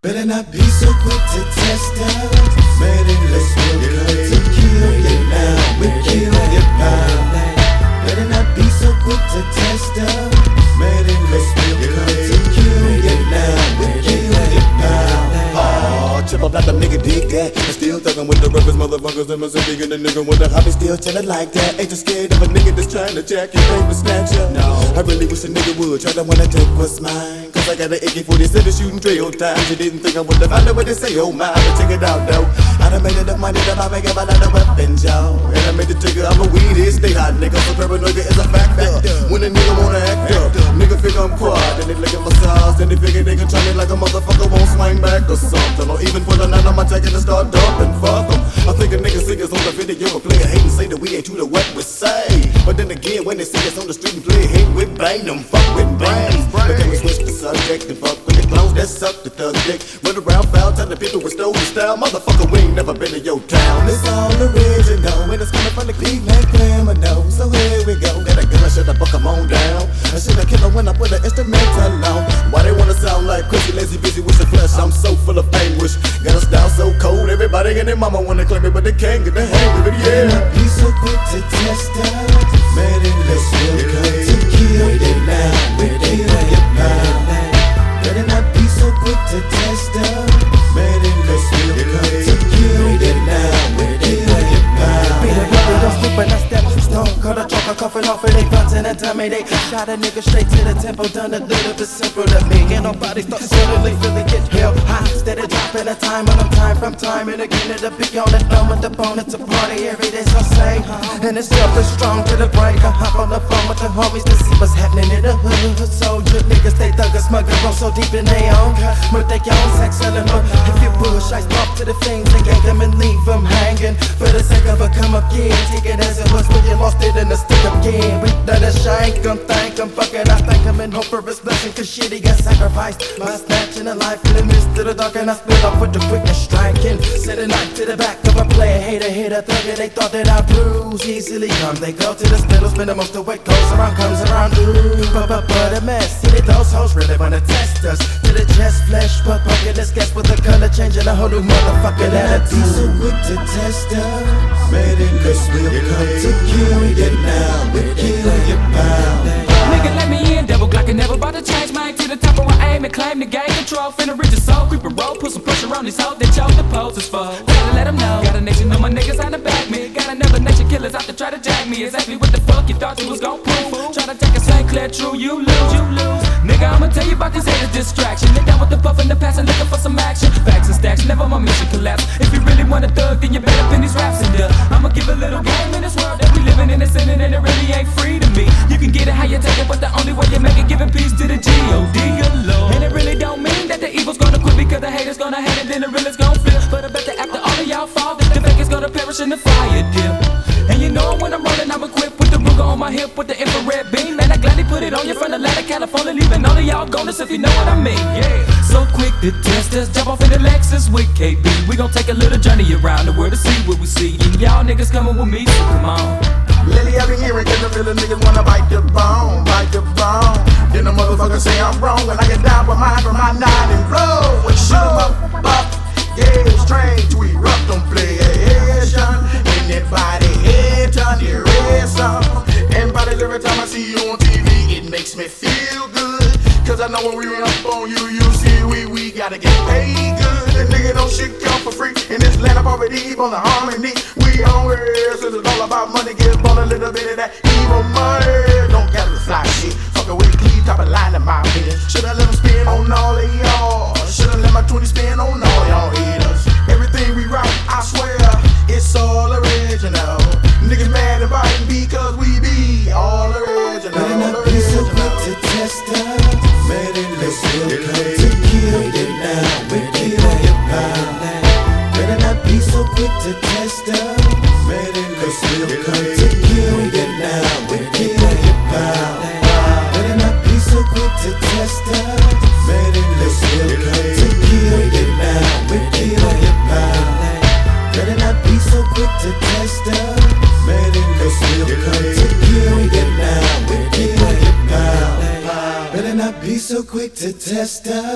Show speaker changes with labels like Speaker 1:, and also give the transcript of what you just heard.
Speaker 1: Better not be so quick to test us. Man, unless we'll come to kill you now, we kill you now. Better not be so quick to test us. Man, unless we'll come to kill you now, we kill you now. Oh, chip up like the nigga dig that. I'm still thuggin' with the rappers, motherfuckers in Mississippi, and the nigga with the hobby still chillin' like that. Ain't you scared of a nigga that's trying to jack your baby snatcher? No, I really wish a nigga would try to wanna take what's mine. Cause I got an AK-47 shooting trail times. You didn't think I would have found out what they say, oh my, but check it out though. I done made enough money that I make up a lot of weapons, y'all. And I made the trigger, I'm a weed, stay hot, nigga. So paranoia is a fact. When a nigga wanna act up, nigga figure I'm quiet. Then they look at my size, then they figure they can try me like a motherfucker won't swing back or something. Or even put a nine on my jacket and start dumping, fuck them. I think a nigga see us on the video and play a hate and say that we ain't true to what we say. But then again, when they see us on the street and play hate, we bang them, fuck with brains. But then we switch the subject and fuck with the clones that suck the thug dick. Run around foul, telling people we stole the style. Motherfucker, we ain't never been to your town. It's all original, and it's coming from the Cleveland criminal. So here we go, got a gun, should I buck 'em on down? I should have killed her when I put an instrumental on. Why they wanna sound like crazy, lazy, busy with the flesh? I'm so full of anguish. Got a style so cold, everybody and their mama wanna claim it, but they can't get the hang of it, yeah. Not be so quick to test us. Man, unless we'll come to kill you now, we kill you now. Better not be so quick to test us. Man, unless we'll come to kill you now, we kill you now.
Speaker 2: Beat it, rubber, don't sleep when I step. Stone cold, I choke, I coughing off of they butts and a dummy. They shot a nigga straight to the temple, done a little bit simple to me. And nobody thought suddenly feeling get hell high. Instead of dropping a time on them time from time and again it'll be on the dome with the bone. It's a party every day, so say. And it's something strong to the break. I hop on the phone with the homies to see what's happening in the hood. Soldier niggas, they thuggers, smuggler, roll so deep in they own. But they own sex selling them. If you push, I stop to the things and gank them and leave them hanging. For the sake of a come again, take it as it was when you lost it in the stick again. We let us shank him, thank him, fuck it, I thank him and hope for his blessing. Cause shit, he got sacrificed by snatching a life in the midst of the dark. And I split up with the quickness striking. Set a knife to the back of a player, hater, hit a thugger. They thought that I bruise easily come. They go to the spindle, spin the most of what goes around comes around. Ooh, but a mess. See, those hoes really wanna test us. To the chest, flesh, but bucket, let's guess with the color changing a whole new motherfucking attitude.
Speaker 1: Be so quick to test us. Man, unless we'll come to kill you now, we kill you now.
Speaker 3: Nigga, let me in, double Glock and never about to change mine to the top where I aim and claim the game control. Finna reach a soul, creep a roll, put some pressure on these hoes that chose the poses for. Gotta let them know, got a nation of my niggas out to back me. Got another nation killers out to try to jack me. Exactly what the fuck you thought you was gon' prove. Try to take a St. Clair true, you lose, you lose. Nigga, I'ma tell you about these haters distraction. They down with the puff in the past and looking for some action. Facts and stacks, never my mission collapse. If you really want a thug, then you better pin these raps in there. I'ma give a little game in this world that we living in, and it really ain't free to me. You can get it how you take it, but the only way you make it, giving peace to the G.O.D. alone. And it really don't mean that the evil's gonna quit, because the haters gonna hate it, then the real is gonna flip. But I bet that after all of y'all fall, the fake is gonna perish in the fire dip. And you know when I'm rolling, I'm equipped with the Ruger on my hip with the infrared beam. Man, I gladly put it on you from Atlanta, California, leaving all of y'all goners if you know what I mean. Yeah, so quick to test us, jump off in the Lexus with KB. We gon' take a little journey around the world to see what we see. And y'all niggas coming with me, so come on.
Speaker 4: Lately I been hearing cause the real niggas wanna bite the bone, bite the bone. Then the motherfuckers say I'm wrong when I get down with mine from my 9 and blow. When shoot 'em up, yeah, it's strange to erupt on playation. Anybody head turn the red song. And bodies every time I see you on TV, it makes me feel good. Cause I know when we run up on you, you see we gotta get paid good. The nigga don't shit come for free. In this land of poverty, on the harmony, we on here, so it's all about money. Give on a little bit of that evil money. Don't gather the fly shit. Fuck a with Cleve, top of line in my opinion. Shoulda let them spin on all of y'all. Shoulda let my 20 spin on all y'all haters. Everything we write, I swear, it's all original. Niggas mad and biting because we be all original.
Speaker 1: Better not be so quick to test us. Man, unless we'll come to kill you now, we kill you now. Better not be so quick to test us. Man, unless we'll come to kill you now, we kill you now. Better not be so quick to test us. Man, unless we'll come to kill you now, we kill you now. Better not be so quick to test us. Man, unless we'll come to kill you now, we kill you now. Better not be so quick to test us.